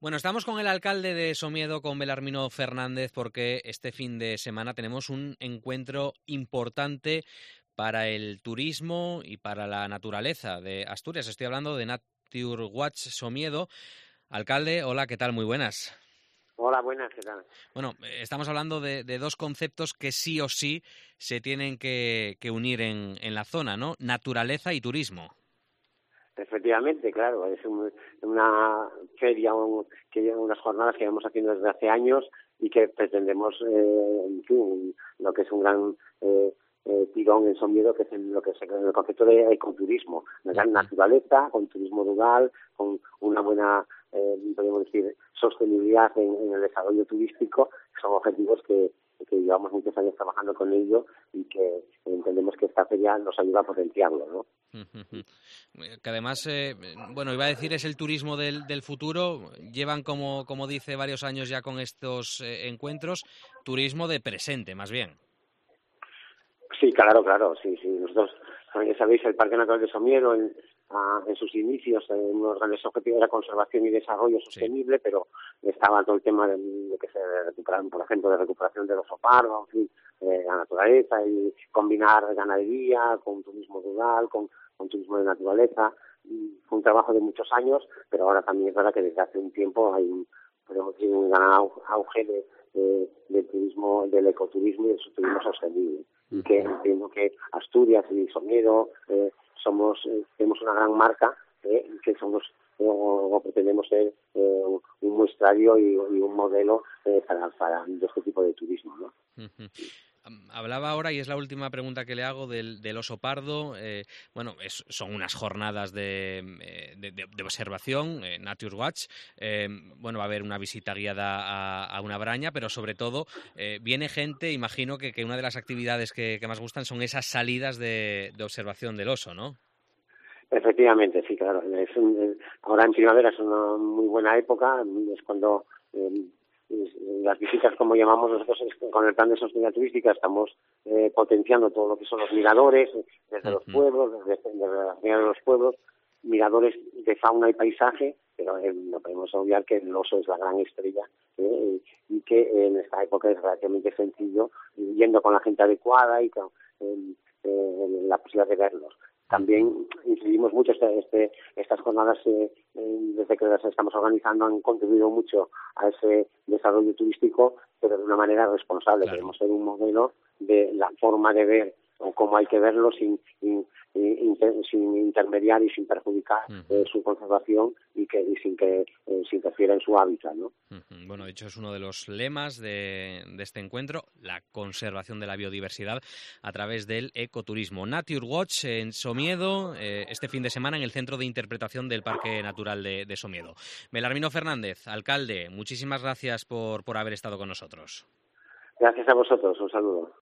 Bueno, estamos con el alcalde de Somiedo, con Belarmino Fernández, porque este fin de semana tenemos un encuentro importante para el turismo y para la naturaleza de Asturias. Estoy hablando de Nature Watch Somiedo. Alcalde, hola, ¿qué tal? Muy buenas. Hola, buenas, ¿qué tal? Bueno, estamos hablando de dos conceptos que sí o sí se tienen que unir en la zona, ¿no? Naturaleza y turismo. Efectivamente, claro, es una feria, que lleva unas jornadas que llevamos haciendo desde hace años y que pretendemos, en fin, lo que es un gran tirón en Somiedo, que es lo que es el concepto de ecoturismo, de gran naturaleza, con turismo rural, con una buena, podemos decir, sostenibilidad en el desarrollo turístico. Son objetivos que llevamos muchos años trabajando con ello y que entendemos que esta feria nos ayuda a potenciarlo, ¿no? Que además, bueno, iba a decir es el turismo del futuro. Llevan, como dice, varios años ya con estos encuentros. Turismo de presente, más bien. Sí, claro, sí. Nosotros, ya sabéis, el Parque Natural de Somiedo en sus inicios, uno de los grandes objetivos era conservación y desarrollo sostenible, Sí. pero estaba todo el tema de que se recuperaron, por ejemplo, de recuperación del oso pardo, en fin, la naturaleza, y combinar ganadería con turismo rural, con turismo de naturaleza. Y fue un trabajo de muchos años, pero ahora también es verdad que desde hace un tiempo hay podemos decir, un gran auge del turismo, del ecoturismo y del turismo sostenible. Y que entiendo que Asturias y Somiedo tenemos una gran marca, que somos o pretendemos ser un muestrario y un modelo para este tipo de turismo, ¿no? Hablaba ahora, y es la última pregunta que le hago, del oso pardo. Bueno, son unas jornadas de observación, Nature Watch. Bueno, va a haber una visita guiada a una braña, pero sobre todo viene gente. Imagino que una de las actividades que más gustan son esas salidas de observación del oso, ¿no? Efectivamente, sí, claro. Ahora en primavera es una muy buena época, es cuando las visitas, como llamamos nosotros, con el plan de sostenibilidad turística, estamos potenciando todo lo que son los miradores, desde los pueblos, desde la zona de los pueblos, miradores de fauna y paisaje, pero no podemos olvidar que el oso es la gran estrella, y que en esta época es relativamente sencillo, yendo con la gente adecuada y con la posibilidad de verlos. También incidimos mucho estas jornadas, desde que las estamos organizando, han contribuido mucho a ese desarrollo turístico, pero de una manera responsable. Claro. Queremos ser un modelo de la forma de ver o cómo hay que verlo sin intermediar y sin perjudicar su conservación y sin que se interfiera en su hábitat, ¿no? Bueno, de hecho es uno de los lemas de este encuentro, la conservación de la biodiversidad a través del ecoturismo. Nature Watch en Somiedo, este fin de semana en el Centro de Interpretación del Parque Natural de Somiedo. Belarmino Fernández, alcalde, muchísimas gracias por haber estado con nosotros. Gracias a vosotros, un saludo.